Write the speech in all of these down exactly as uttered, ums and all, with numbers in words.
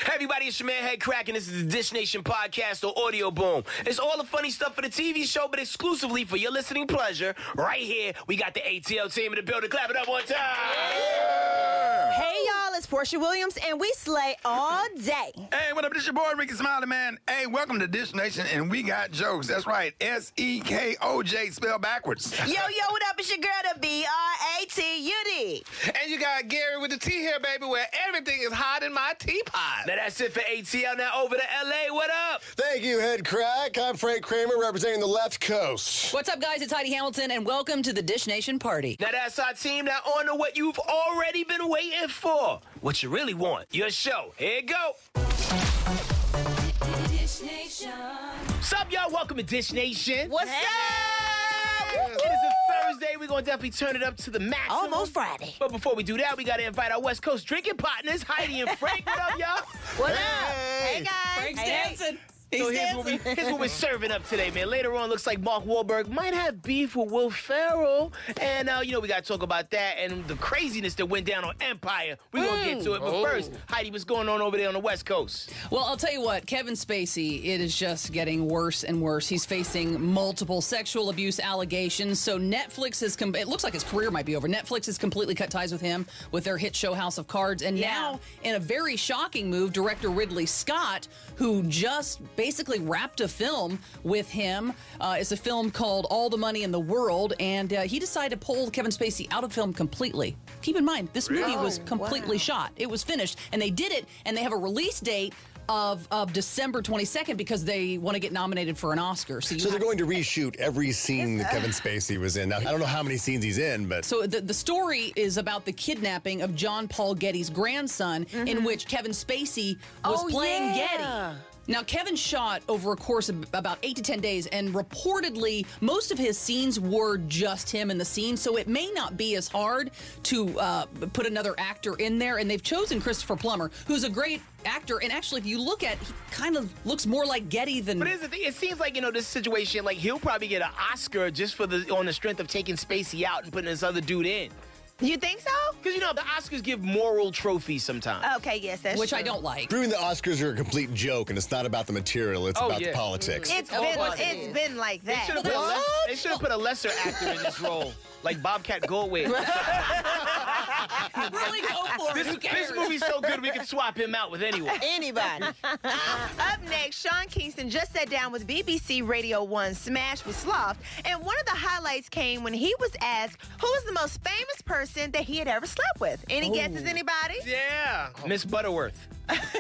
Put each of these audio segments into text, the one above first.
Hey everybody, it's your man Head Crack, and this is the Dish Nation podcast or Audio Boom. It's all the funny stuff for the T V show, but exclusively for your listening pleasure. Right here, we got the A T L team in the building. Clap it up one time. Yeah. Hey y'all, it's Portia Williams, and we slay all day. Hey, what up? This your boy Ricky Smiley, man. Hey, welcome to Dish Nation, and we got jokes. That's right, S E K O J spelled backwards. Yo, yo, what up? It's your girl, the B R A T U D. And you got Gary with the T here, baby, where everything is hot in my teapot. Now that's it for A T L. Now over to L A. What up? Thank you, Head Crack. I'm Frank Kramer, representing the left coast. What's up, guys? It's Heidi Hamilton, and welcome to the Dish Nation party. Now that's our team. Now on to what you've already been waiting for. What you really want. Your show. Here you go. Dish Nation. What's up, y'all? Welcome to Dish Nation. What's hey. up? It is a Thursday. We're going to definitely turn it up to the maximum. Almost Friday. But before we do that, we got to invite our West Coast drinking partners, Heidi and Frank. What up, y'all? What hey. up? Hey, guys. Frank's hey, dancing. He's so here's what, we, here's what we're serving up today, man. Later on, looks like Mark Wahlberg might have beef with Will Ferrell. And, uh, you know, we got to talk about that and the craziness that went down on Empire. We're going to get to it. But Oh. first, Heidi, what's going on over there on the West Coast? Well, I'll tell you what, Kevin Spacey, it is just getting worse and worse. He's facing multiple sexual abuse allegations. So Netflix has, com- it looks like his career might be over. Netflix has completely cut ties with him with their hit show House of Cards. And Yeah. now, in a very shocking move, director Ridley Scott, who just basically wrapped a film with him. Uh, it's a film called All the Money in the World, and uh, he decided to pull Kevin Spacey out of film completely. Keep in mind, this movie Oh, was completely wow. shot. It was finished, and they did it, and they have a release date of, of December twenty-second because they want to get nominated for an Oscar. So, you So they're have- going to reshoot every scene that Kevin Spacey was in. Now, I don't know how many scenes he's in, but... So the, the story is about the kidnapping of John Paul Getty's grandson, Mm-hmm. in which Kevin Spacey was Oh, playing yeah. Getty. Now, Kevin shot over a course of about eight to ten days, and reportedly, most of his scenes were just him in the scene, so it may not be as hard to uh, put another actor in there, and they've chosen Christopher Plummer, who's a great actor, and actually, if you look at, he kind of looks more like Getty than... But here's the thing. It seems like, you know, this situation, like, he'll probably get an Oscar just for the on the strength of taking Spacey out and putting this other dude in. You think so? Because, you know, the Oscars give moral trophies sometimes. Okay, yes, that's which true. I don't like. Proving the Oscars are a complete joke, and it's not about the material, it's Oh, about yeah. the politics. It's Of been, course it it's is. been like They should that. have put, a le- they should have put a lesser actor in this role, like Bobcat Goldthwait. Really go for it. This, Who cares? this movie's so good we can swap him out with anyone. Anybody. Up next, Sean Kingston just sat down with B B C Radio one's Smash with Sloth, and one of the highlights came when he was asked who was the most famous person that he had ever slept with. Any guesses, anybody? Yeah. Miss Butterworth.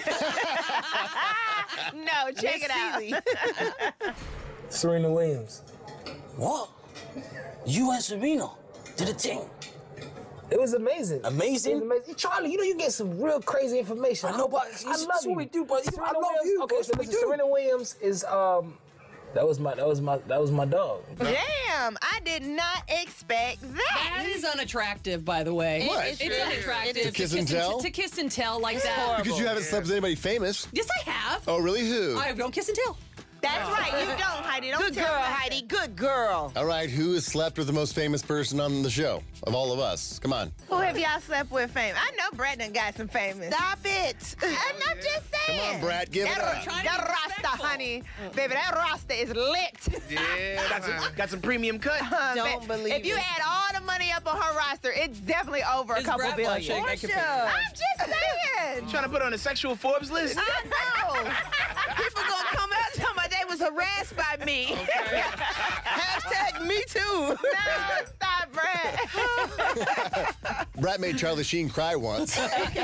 No, check it out. Serena Williams. What? You and Serena did a thing. It was amazing. Amazing? It was amazing. Charlie, you know you get some real crazy information. I know, but I it's- love it's you. what we do, brother. Serena I love Williams- you. Okay, That's so what we listen, do. Serena Williams is um, that was my that was my that was my dog. Damn, I did not expect that. That is unattractive, by the way. What? It's It is. unattractive. It is. To kiss and tell? To kiss and tell like that. Because you haven't slept with anybody famous. Yes, I have. Oh, really? Who? I don't kiss and tell. That's right. You don't, Heidi. Don't Good tell girl, me. Heidi. Good girl. All right, who has slept with the most famous person on the show of all of us? Come on. Who have y'all slept with famous? I know Brad done got some famous. Stop it. I'm not just saying. Come on, Brad, give it that, up. Trying to That be Rasta, respectful. honey. Baby, that Rasta is lit. Yeah. Got some, got some premium cut. Uh, Don't ba- believe If you it. add all the money up on her roster, it's definitely over a Is couple Brad billion. blushing? I can picture. I'm just saying. Trying to put on a sexual Forbes list? I know. People gonna come out and tell me they was harassed by me. Hashtag me too. No, stop, Brad. Brad made Charlie Sheen cry once.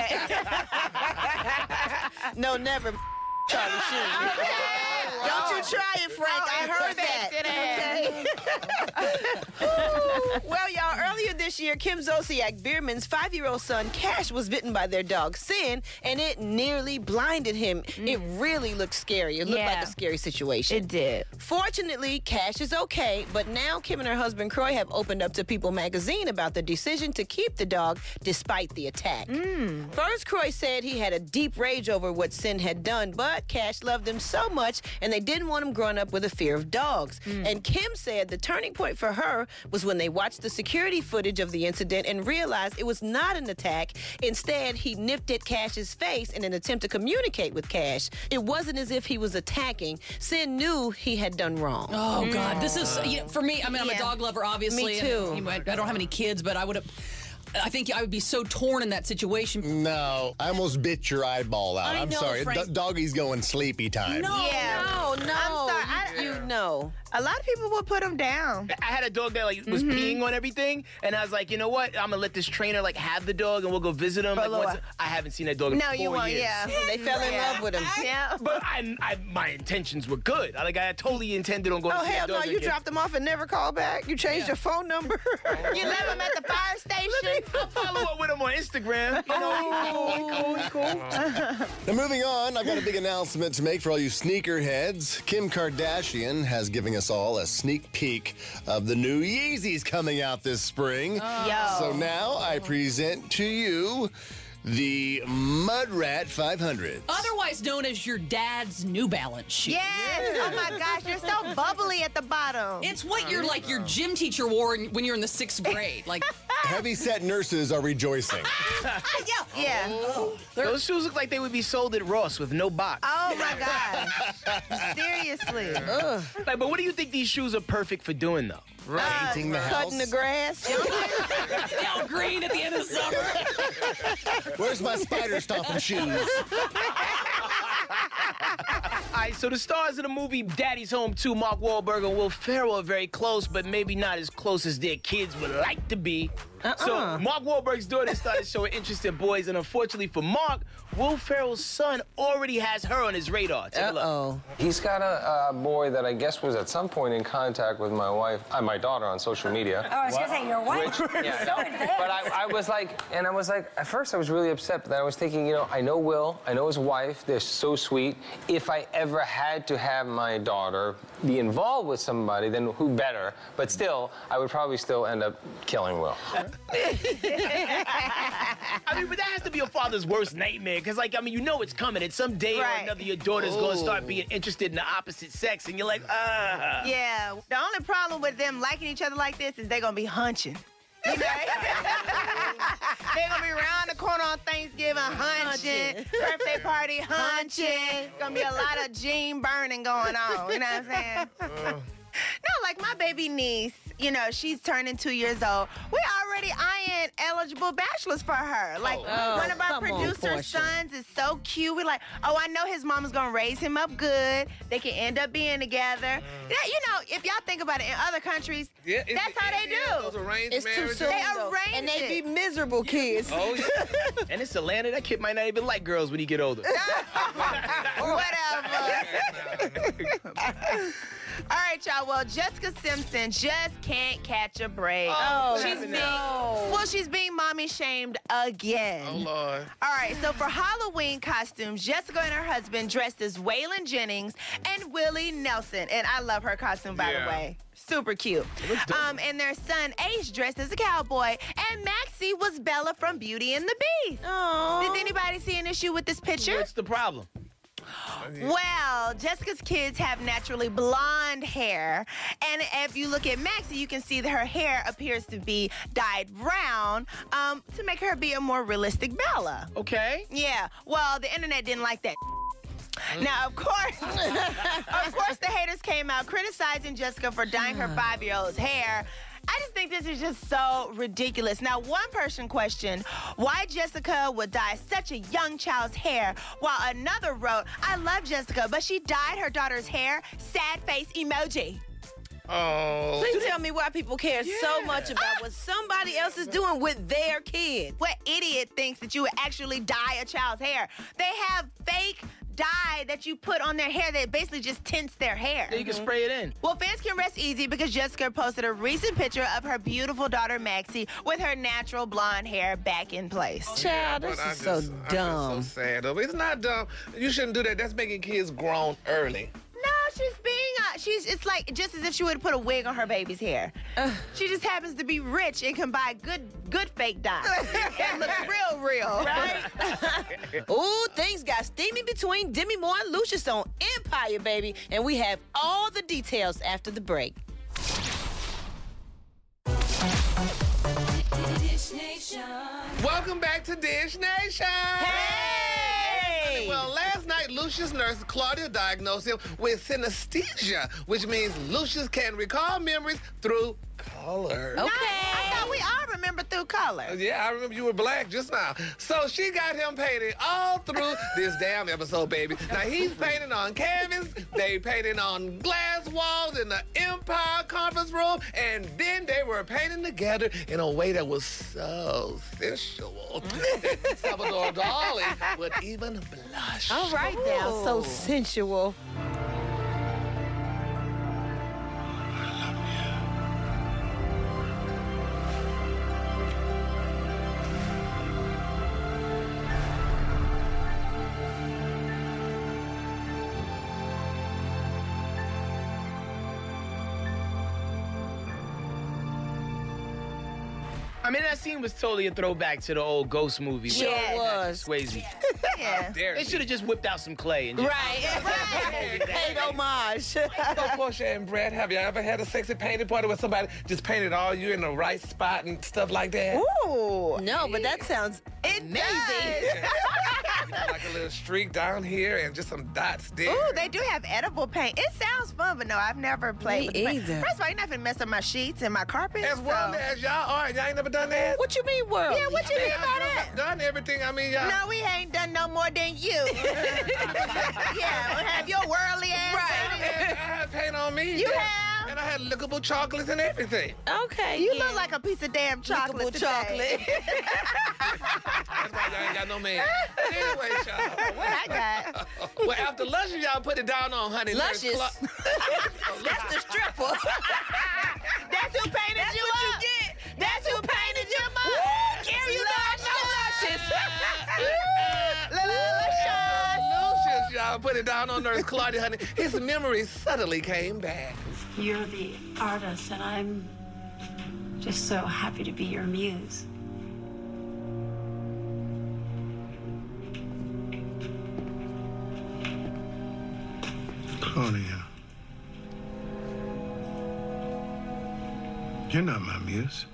No, never. Charlie Sheen. Don't you try it, Frank. I heard that. Well, y'all, earlier this year, Kim Zolciak Biermann's five-year-old son, Cash, was bitten by their dog, Sin, and it nearly blinded him. It really looked scary. It looked Yeah. like a scary situation. It did. Fortunately, Cash is okay, but now Kim and her husband, Croy, have opened up to People magazine about the decision to keep the dog despite the attack. First, Croy said he had a deep rage over what Sin had done, but thought Cash loved them so much and they didn't want him growing up with a fear of dogs. Mm. And Kim said the turning point for her was when they watched the security footage of the incident and realized it was not an attack. Instead, he nipped at Cash's face in an attempt to communicate with Cash. It wasn't as if he was attacking. Sin knew he had done wrong. Oh, mm. God. This is, you know, for me, I mean, I'm yeah. a dog lover, obviously. Me too. And, you know, I don't have any kids, but I would have... I think I would be so torn in that situation. No, I almost bit your eyeball out. I I'm know, sorry. Frank. D- doggy's going sleepy time. No, yeah. no, no. I'm sorry. I, you know. A lot of people would put him down. I had a dog that like was mm-hmm. peeing on everything, and I was like, you know what? I'm gonna let this trainer like have the dog, and we'll go visit him. Like, once, I haven't seen that dog in no, four you won't. years. Yeah, they fell in yeah. love with him. Yeah, but I, I, my intentions were good. I, like I totally intended on going. Oh to see hell that no! dog You again. dropped him off and never called back. You changed Yeah. your phone number. You left him at the fire station. I'll follow up with him on Instagram. You know, he's cool. He's cool. cool. Now, moving on, I've got a big announcement to make for all you sneakerheads. Kim Kardashian has given us all a sneak peek of the new Yeezys coming out this spring. Oh. Yo. So now I present to you the Mudrat five hundred. Otherwise known as your dad's New Balance shoe. Yes. Oh my gosh, you're so bubbly at the bottom. It's what your like your gym teacher wore when you're in the sixth grade. Like heavy-set nurses are rejoicing. yeah. Yeah. Oh. Those shoes look like they would be sold at Ross with no box. Oh my gosh. Seriously. Ugh. Like, but what do you think these shoes are perfect for doing though? Right. Painting the house. Cutting the grass. Al Green at the end of the summer. Where's my spider stomping shoes? All right, so the stars of the movie Daddy's Home two, Mark Wahlberg and Will Ferrell, are very close, but maybe not as close as their kids would like to be. Uh-uh. So Mark Wahlberg's daughter started showing interest in boys, and unfortunately for Mark, Will Ferrell's son already has her on his radar. Take a look. Uh-oh. He's got a, a boy that I guess was at some point in contact with my wife, uh, my daughter on social media. Oh, I was going to say, your wife? Which, yeah, so advanced. But I, I was like, and I was like, at first I was really upset, but then I was thinking, you know, I know Will, I know his wife, they're so sweet. If I ever had to have my daughter be involved with somebody, then who better? But still, I would probably still end up killing Will. I mean, but that has to be a father's worst nightmare, because, like, I mean, you know it's coming, and someday Right. or another your daughter's going to start being interested in the opposite sex, and you're like, ah. Yeah. The only problem with them liking each other like this is they're gonna be hunching. You know? They're gonna be around the corner on Thanksgiving hunching, birthday party hunching. Gonna be a lot of gene burning going on. You know what I'm saying? No, like my baby niece, you know, she's turning two years old. We already eyeing eligible bachelors for her. Like, Oh, one of our come on, producer Portia. sons is so cute. We're like, oh, I know his mama's gonna raise him up good. They can end up being together. Yeah, you know, if y'all think about it, in other countries, Yeah, it's- that's how they yeah, do. Those arranged It's too marriages. soon, They though. arranged And they it. be miserable kids. Oh, yeah. And it's Atlanta, that kid might not even like girls when he get older. Whatever. All right, y'all. Well, Jessica Simpson just can't catch a break. Oh, she's no. being well, she's being mommy shamed again. Oh, Lord. All right, so for Halloween costumes, Jessica and her husband dressed as Waylon Jennings and Willie Nelson, and I love her costume, by Yeah. the way. Super cute. Um, and their son Ace dressed as a cowboy, and Maxie was Bella from Beauty and the Beast. Aww. Did anybody see an issue with this picture? What's the problem? Well, Jessica's kids have naturally blonde hair, and if you look at Maxie, you can see that her hair appears to be dyed brown um, to make her be a more realistic Bella. Okay. Yeah, well, the internet didn't like that. Now, of course, of course, the haters came out criticizing Jessica for dyeing her five-year-old's hair. I just think this is just so ridiculous. Now, one person questioned why Jessica would dye such a young child's hair, while another wrote, I love Jessica, but she dyed her daughter's hair, sad face emoji. Oh. Please tell me why people care so much about what somebody else is doing with their kids. What idiot thinks that you would actually dye a child's hair? They have fake dye that you put on their hair that basically just tints their hair. So you can spray it in. Well, fans can rest easy because Jessica posted a recent picture of her beautiful daughter Maxie with her natural blonde hair back in place. Child, But this I is so just- I'm dumb. just so sad. though. It's not dumb. You shouldn't do that. That's making kids grown early. No, she's being uh, she's it's like just as if she would have put a wig on her baby's hair. She just happens to be rich and can buy good good fake dye. It looks real, real. Right? Ooh, things got steamy between Demi Moore and Lucius on Empire, baby. And we have all the details after the break. Dish Nation. Welcome back to Dish Nation. Hey! Well, last night, Lucius' nurse, Claudia, diagnosed him with synesthesia, which means Lucius can recall memories through color. Okay. I thought we all remember through color. Yeah, I remember you were black just now. So she got him painted all through this damn episode, baby. Now, he's painting on canvas, they painted on glass walls in the Empire conference room, and then they were painting together in a way that was so sensual. Salvador Dali would even blush. All right now, so sensual. I mean, that scene was totally a throwback to the old Ghost movie. Sure with was. Swayze. Yeah. They should have just whipped out some clay and just... Right, right. Paid homage. So, Portia and Brad, have you ever had a sexy painting party where somebody just painted all you in the right spot and stuff like that? Ooh. No, but that sounds It amazing. does. Like a little streak down here and just some dots there. Ooh, they do have edible paint. It sounds fun, but no, I've never played Me with the paint. either. First of all, you're not gonna mess up my sheets and my carpet. As well so. as y'all are, y'all ain't never done that? What you mean, world? Yeah, what you mean by that? I've done everything. I mean, y'all. No, we ain't done no more than you. Yeah, we'll have your worldly ass. I Right. had, I had paint on me. You yeah. have? And I had lickable chocolates and everything. Okay. You yeah. look like a piece of damn chocolate. Lickable today. That's why y'all ain't got no man. Anyway, y'all. What I got? Well, after Luscious, y'all put it down on Honey Nurse Luscious. Cla- That's the stripper. That's who painted That's you what up. you get. That's who painted you up. Woo, Carrie, you know I know Luscious. Lucius, y'all put it down on Nurse Claudia, honey. His memory suddenly came back. You're the artist, and I'm just so happy to be your muse. Claudia. You're not my muse.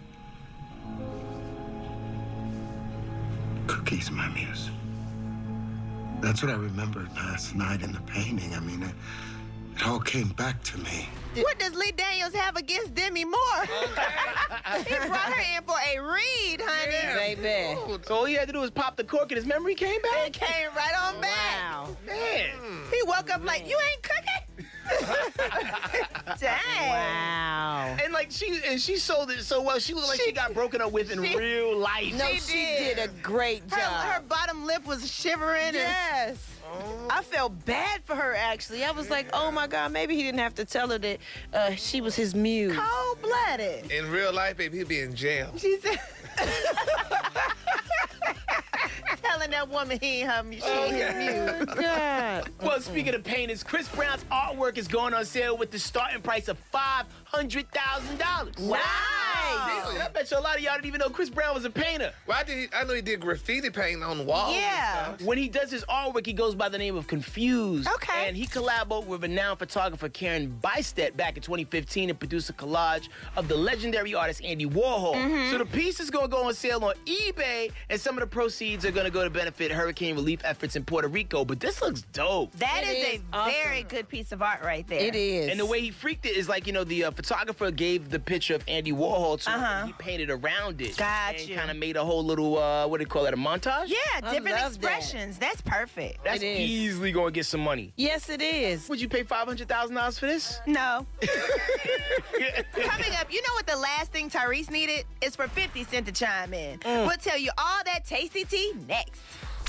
Cookie's my muse. That's what I remembered last night in the painting. I mean, it, it all came back to me. What does Lee Daniels have against Demi Moore? He brought her in for a read, honey. Yeah. Baby. So all he had to do was pop the cork and his memory came back? It came right on back. Wow. Man. He woke up like, you ain't cooking? Dang. Wow. And like she and she sold it so well, she looked like she, She- got broken up with in she- real life. No, She she, did. did. a great job. Her, her bottom lip was shivering. and- Yes. I felt bad for her, actually. I was like, oh my God, maybe he didn't have to tell her that uh, she was his muse. Cold-blooded. In real life, baby, he'd be in jail. She said... Telling that woman he ain't her, she ain't his muse. God. Well, speaking of paintings, Chris Brown's artwork is going on sale with the starting price of five hundred thousand dollars. Nice. I bet you a lot of y'all didn't even know Chris Brown was a painter. Well, I, did, I know he did graffiti painting on walls. and Yeah. stuff. When he does his artwork, he goes by the name of Confused. Okay. And he collaborated with renowned photographer Karen Bystedt back in twenty fifteen and produced a collage of the legendary artist Andy Warhol. Mm-hmm. So the piece is going to go on sale on eBay, and some of the proceeds are going to go to benefit hurricane relief efforts in Puerto Rico. But this looks dope. That It is, is a awesome. very good piece of art right there. It is. And the way he freaked it is like, you know, the uh, photographer gave the picture of Andy Warhol to him, Uh-huh. and he painted around it. Got and you. kind of made a whole little, uh, what do you call it, a montage? Yeah, I different love that. expressions. That's perfect. That's It is. easily going to get some money. Yes, it is. Would you pay five hundred thousand dollars for this? No. Coming up, you know what the last thing Tyrese needed is for fifty Cent to chime in. We'll tell you all that tasty tea next.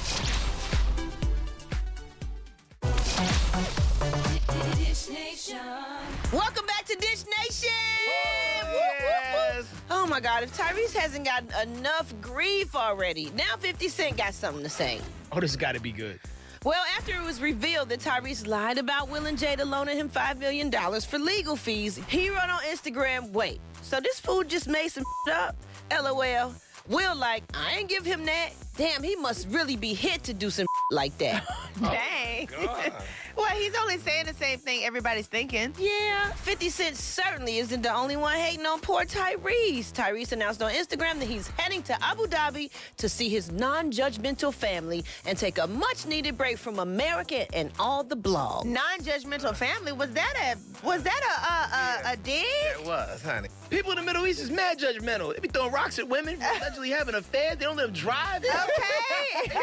Dish Nation. Welcome back to Dish Nation. Woo, woo, woo. Yes. Oh my God, if Tyrese hasn't gotten enough grief already, now fifty Cent got something to say. Oh, this got to be good. Well, after it was revealed that Tyrese lied about Will and Jada loaning him five million dollars for legal fees, he wrote on Instagram, wait, so this fool just made some up? LOL. Will like, I ain't give him that. Damn, he must really be hit to do some like that. Dang. Well, he's only saying the same thing everybody's thinking. Yeah, fifty Cent certainly isn't the only one hating on poor Tyrese. Tyrese announced on Instagram that he's heading to Abu Dhabi to see his non-judgmental family and take a much-needed break from America and all the blogs. Non-judgmental family? Was that a was that a a, a, a dig? It was, honey. People in the Middle East is mad judgmental. They be throwing rocks at women, allegedly having affairs. They don't let them drive. Okay.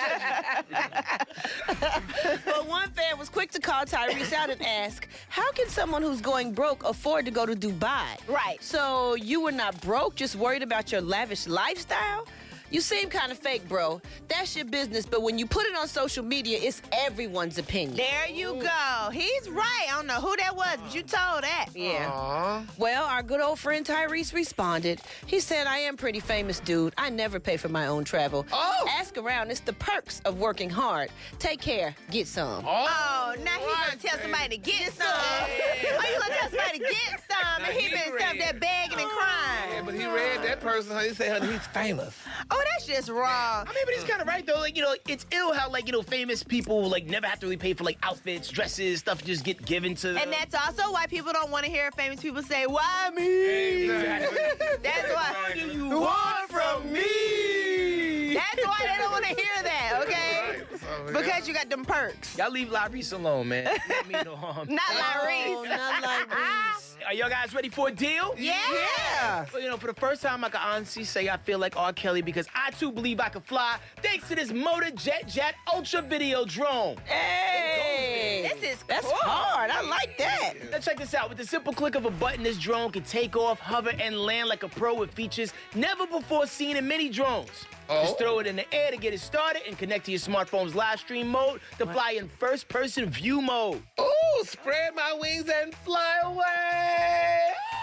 But one fan was quick to call Tyrese out and ask, how can someone who's going broke afford to go to Dubai? Right. So you were not broke, just worried about your lavish lifestyle? You seem kind of fake, bro. That's your business, but when you put it on social media, it's everyone's opinion. There you go. He's right. I don't know who that was, but you told that. Yeah. Aww. Well, our good old friend Tyrese responded. He said, I am pretty famous, dude. I never pay for my own travel. Oh. Ask around. It's the perks of working hard. Take care. Get some. Oh, now he's right, gonna tell baby. somebody to get some. Oh, you gonna tell somebody to get some, and he he been read. stuff that begging and crying. Yeah, but he read that person, honey. He said, honey, he's famous. Oh, that's just wrong. I mean, but he's kind of right, though. Like, you know, it's ill how, like, you know, famous people, like, never have to really pay for, like, outfits, dresses, stuff just get given to them. And that's also why people don't want to hear famous people say, why me? Exactly. That's why. What do you want from me? That's why they don't want to hear that, okay? Right, so, Because you got them perks. Y'all leave Lyrese alone, man. Not me no harm. Not Oh, Lyrese. not Lyrese. Are y'all guys ready for a deal? Yeah. Well, you know, for the first time, I can honestly say I feel like R. Kelly because I, too, believe I can fly thanks to this Motor Jet Jet Ultra Video Drone. Hey. This is That's cool. hard. I like that. Now check this out. With the simple click of a button, this drone can take off, hover, and land like a pro with features never before seen in many drones. Oh. Just throw it in the air to get it started and connect to your smartphone's live stream mode to fly in first-person view mode. Ooh, spread my wings and fly away.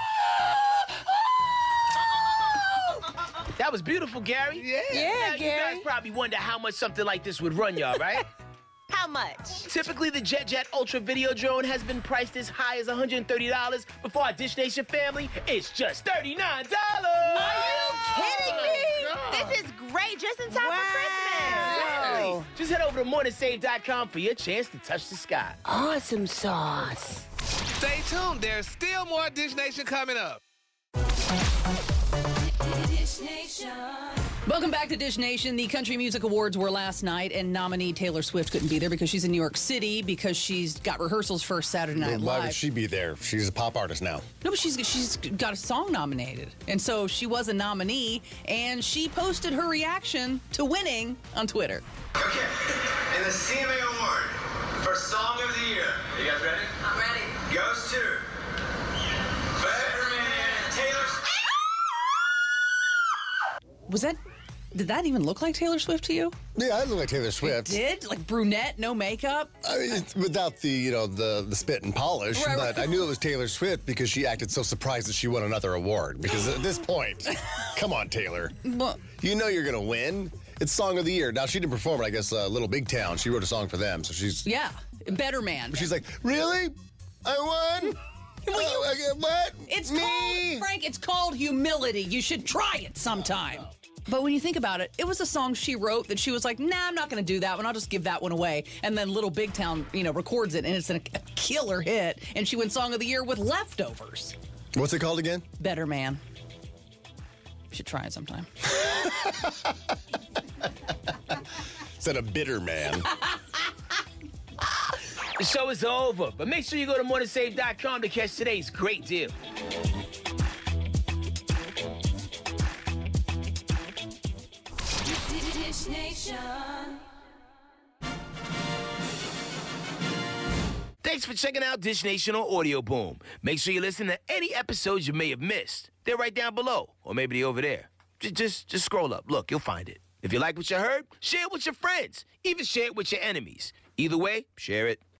That was beautiful, Gary. Yeah. Yeah, Now, Gary. you guys probably wonder how much something like this would run y'all, right? How much? Typically, the Jet Jet Ultra Video Drone has been priced as high as one hundred thirty dollars, but for our Dish Nation family, it's just thirty-nine dollars. Are you kidding me? God. This is great, just in time Wow. for Christmas. Exactly. Just head over to morning save dot com for your chance to touch the sky. Awesome sauce. Stay tuned. There's still more Dish Nation coming up. Welcome back to Dish Nation. The Country Music Awards were last night, and nominee Taylor Swift couldn't be there because she's in New York City because she's got rehearsals for Saturday Night Why Live. would she be there? She's a pop artist now. No, but she's she's got a song nominated, and so she was a nominee, and she posted her reaction to winning on Twitter. Okay, and the C M A award for Song of the Year. You guys ready? I'm ready. Goes to Better Taylor Swift. Was that? Did that even look like Taylor Swift to you? Yeah, I look like Taylor Swift. Did like brunette, no makeup? I mean, it's without the, you know, the the spit and polish, Right, but right. I knew it was Taylor Swift because she acted so surprised that she won another award. Because at this point, come on, Taylor, Well, you know you're gonna win. It's Song of the Year. Now she didn't perform it. I guess uh, Little Big Town. She wrote a song for them, so she's yeah, Better Man. she's like, really? I won? Well, you- Oh, I get- what? It's Me? called, Frank, it's called humility. You should try it sometime. But when you think about it, it was a song she wrote that she was like, nah, I'm not going to do that one. I'll just give that one away. And then Little Big Town, you know, records it, and it's a, a killer hit. And she wins Song of the Year with Leftovers. What's it called again? Better Man. You should try it sometime. Said a bitter man. The show is over, but make sure you go to morning save dot com to catch today's great deal. Dish Nation. Thanks for checking out Dish Nation on Audio Boom. Make sure you listen to any episodes you may have missed. They're right down below, or maybe they're over there. Just, just, just scroll up. Look, you'll find it. If you like what you heard, share it with your friends. Even share it with your enemies. Either way, share it.